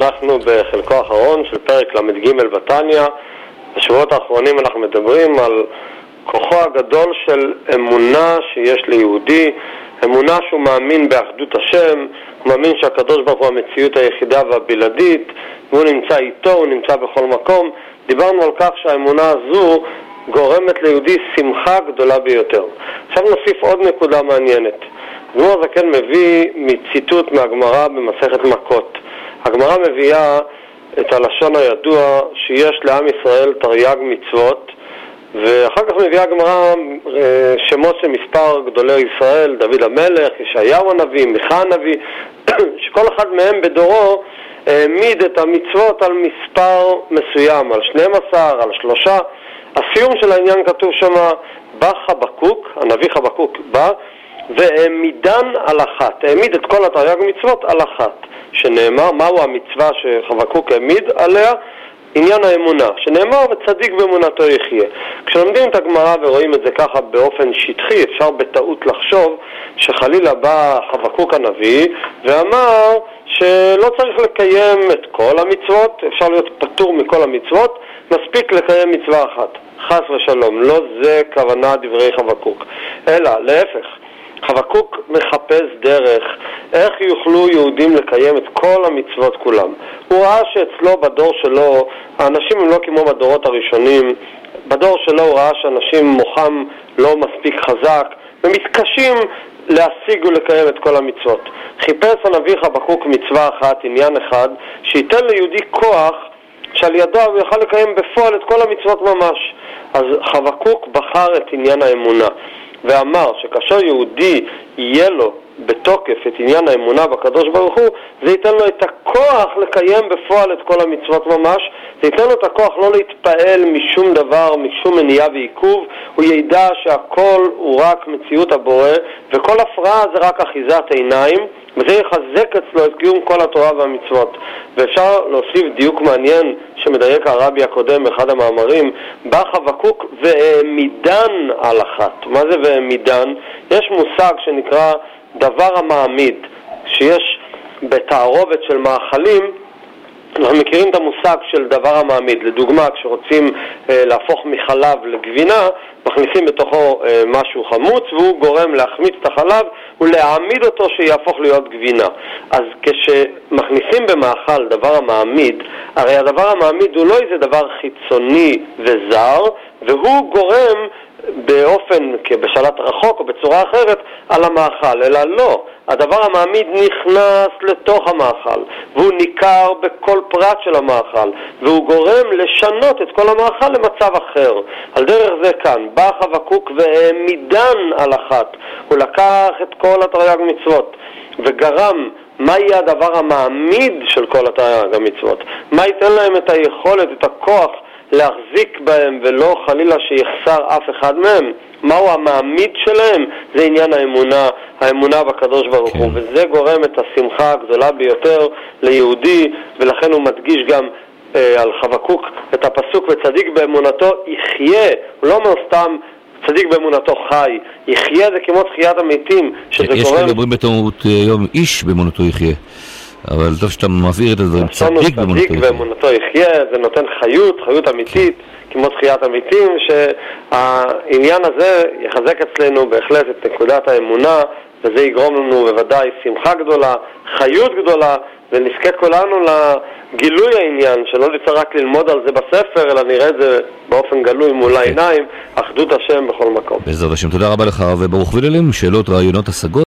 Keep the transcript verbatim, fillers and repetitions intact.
אנחנו בחלקו האחרון של פרק למד ג' בתניא. בשבועות האחרונים אנחנו מדברים על כוחו הגדול של אמונה שיש ליהודי, אמונה שהוא מאמין באחדות השם, הוא מאמין שהקדוש ברוך הוא המציאות היחידה והבלעדית, והוא נמצא איתו, הוא נמצא בכל מקום. דיברנו על כך שהאמונה הזו גורמת ליהודי שמחה גדולה ביותר. עכשיו נוסיף עוד נקודה מעניינת. אדמו"ר הזקן מביא מציטוט מהגמרא במסכת מכות. הגמרא מביאה את הלשון הידוע שיש לעם ישראל תרי"ג מצוות, ואחר כך מביאה הגמרא שמות של מספר גדולי ישראל, דוד המלך, ישעיהו הנביא, מיכה הנביא, שכל אחד מהם בדורו העמיד את המצוות על מספר מסוים, על שנים עשר, על שלושה. הסיום של העניין כתוב שמה, בא חבקוק, הנביא חבקוק בא, והעמידן על אחת, העמיד את כל התרי"ג מצוות על אחת, שנאמר, מהו המצווה שחבקוק העמיד עליה? עניין האמונה, שנאמר וצדיק באמונתו יחיה. כשלומדים את הגמרא ורואים את זה ככה באופן שטחי, אפשר בטעות לחשוב שחלילה בא חבקוק הנביא ואמר שלא צריך לקיים את כל המצוות, אפשר להיות פטור מכל המצוות, מספיק לקיים מצווה אחת. חס ושלום, לא זה כוונה דברי חבקוק, אלא להפך. חבקוק מחפש דרך איך יוכלו יהודים לקיים את כל המצוות כולם. הוא ראה שאצלו בדור שלו האנשים הם לא כמו בדורות הראשונים. בדור שלו הוא ראה שאנשים מוחם לא מספיק חזק ומתקשים להשיג ולקיים את כל המצוות. חיפש הנביא חבקוק מצווה אחת, עניין אחד, שייתן ליהודי כוח שעל ידו הוא יוכל לקיים בפועל את כל המצוות ממש. אז חבקוק בחר את עניין האמונה ואמר שכאשר יהודי יהיה לו בתוקף את עניין האמונה בקדוש ברוך הוא, זה ייתן לו את הכוח לקיים בפועל את כל המצוות ממש, זה ייתן לו את הכוח לא להתפעל משום דבר, משום מניעה ועיכוב, הוא ידע שהכל הוא רק מציאות הבורא, וכל הפרעה זה רק אחיזת עיניים, וזה יחזק אצלו את קיום כל התורה והמצוות. ואפשר להוסיף דיוק מעניין שמדייק הרבי הקודם באחד המאמרים, בא חבקוק והעמידן על אחת. מה זה והעמידן? יש מושג שנקרא דבר המעמיד, שיש בתערובת של מאכלים, אנחנו מכירים את המושג של דבר המעמיד. לדוגמה, כשרוצים אה, להפוך מחלב לגבינה, מכניסים בתוכו אה, משהו חמוץ, והוא גורם להחמיץ את החלב ולהעמיד אותו שיהפוך להיות גבינה. אז כשמכניסים במאכל דבר המעמיד, הרי הדבר המעמיד הוא לא איזה דבר חיצוני וזר, והוא גורם באופן, בשלט רחוק או בצורה אחרת, על המאכל, אלא לא. הדבר המעמיד נכנס לתוך המאכל, והוא ניכר בכל פרט של המאכל, והוא גורם לשנות את כל המאכל למצב אחר. על דרך זה כאן, בא חבקוק והעמידן על אחת. הוא לקח את כל התרי"ג מצוות, וגרם מה יהיה הדבר המעמיד של כל התרי"ג המצוות. מה ייתן להם את היכולת, את הכוח, להחזיק בהם ולא חלילה שיחסר אף אחד מהם. מהו המעמיד שלהם? זה עניין האמונה, האמונה בקדוש ברוך הוא, כן. וזה גורם את השמחה הגדולה ביותר ליהודי, ולכן הוא מדגיש גם אה, על חבקוק את הפסוק וצדיק באמונתו יחיה. הוא לא אומר סתם צדיק באמונתו חי, יחיה זה כמו תחיית המתים, שזה יש גורם... כאלה אומרים בתלמוד יום איש באמונתו יחיה, אבל טוב שאתה מבהיר את הדברים, צדיק באמונתו יחיה, זה נותן חיות, חיות אמיתית, כמו תחיית המתים, שהעניין הזה יחזק אצלנו בהחלט את נקודת האמונה, וזה יגרום לנו בוודאי שמחה גדולה, חיות גדולה, ונזכה כולנו לגילוי העניין, שלא נצטרך רק ללמוד על זה בספר, אלא נראה את זה באופן גלוי מול העיניים, אחדות השם בכל מקום. בעזרת השם, תודה רבה לך, וברוך וללים, שאלות, רעיונות, השגות.